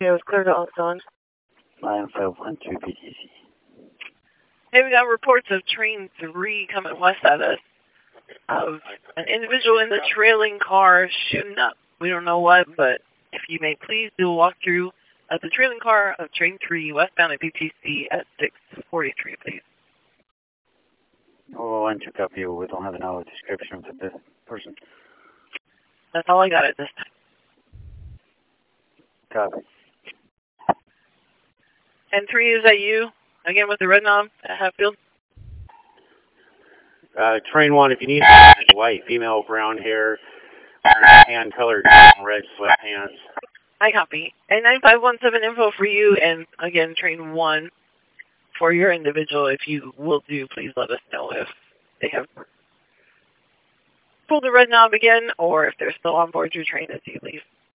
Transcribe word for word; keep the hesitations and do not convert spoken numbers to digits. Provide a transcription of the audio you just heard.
Yeah, it was clear to Austin. nine five one two P T C. Hey, we got reports of train three coming west at us of an individual in the trailing car shooting up. We don't know what, but if you may please do a walkthrough of the trailing car of train three westbound at B T C at six forty-three, please. Oh, one two copy. We don't have an hour description for this person. That's all I got at this time. Copy. And three, is that you? Again with the red knob at Hatfield? Uh, train one, if you need a white, female, brown hair, hand colored, red sweatpants. I copy. And nine five one seven info for you, and again, train one for your individual. If you will do, please let us know if they have pulled the red knob again or if they're still on board your train as you leave.